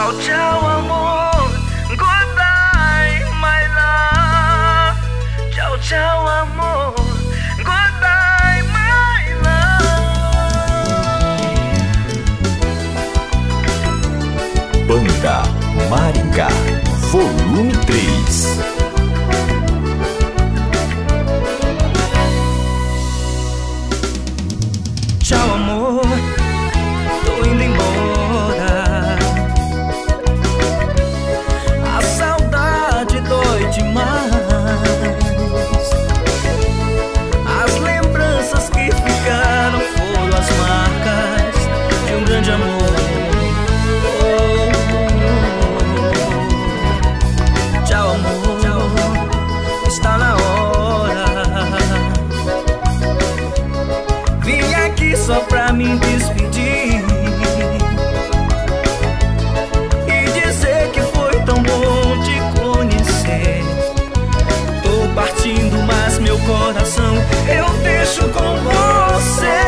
Tchau, tchau, amor. Goodbye, my love. Tchau, tchau, amor. Goodbye, my love. Banda Maringá, volume 3. Tchau, amor, tô indo embora. A saudade dói demais. As lembranças que ficaram foram as marcas de um grande amor. Tchau, amor, está na hora. Vim aqui só pra me despedir e dizer que foi tão bom te conhecer. Tô partindo, mas meu coração eu deixo com você.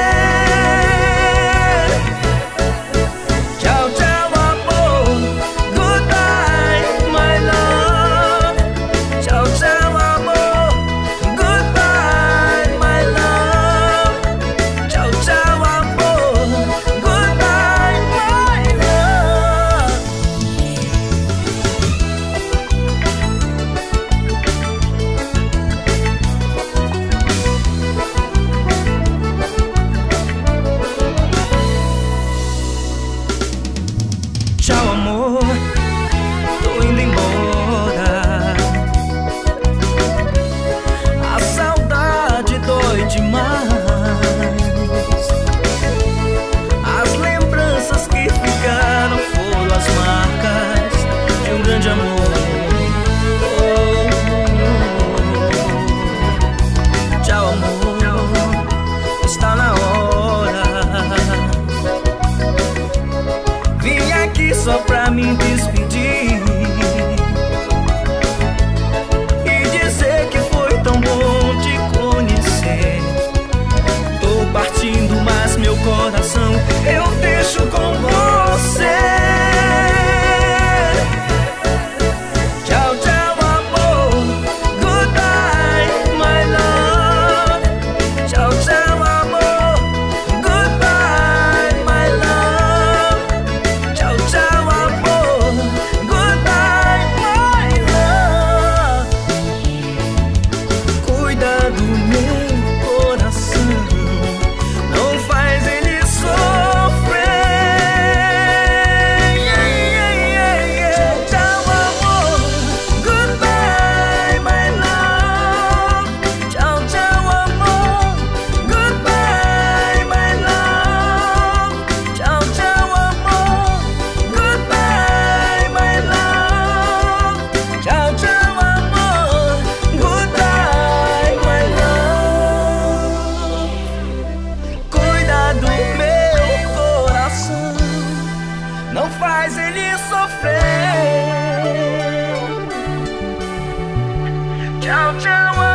Tchau, tchau, amor. Goodbye, my love. Tchau, tchau, amor. Goodbye, my love. Tchau, tchau, amor. Goodbye, my love. Tchau, amor, tô indo embora. A saudade dói demais. As lembranças que ficaram foram as marcas de um grande amor. Tchau, amor, está na hora. Vim aqui só pra me despedir e dizer que foi tão bom te conhecer. Tô partindo, mas meu coração eu deixo com você. Tchau, tchau, amor. Goodbye, my love. Tchau, tchau, amor. Goodbye, my love. Tchau, tchau, amor. Goodbye, my love. Cuida do meu coração, não faz ele sofrer. Tchau, amor. Goodbye, my love. Tchau, tchau, amor. Goodbye, my love. Tchau, tchau, amor. Goodbye, my love. Tchau, tchau, amor. Goodbye, my love. Cuida do meu coração, não faz ele sofrer. Tchau, tchau, amor.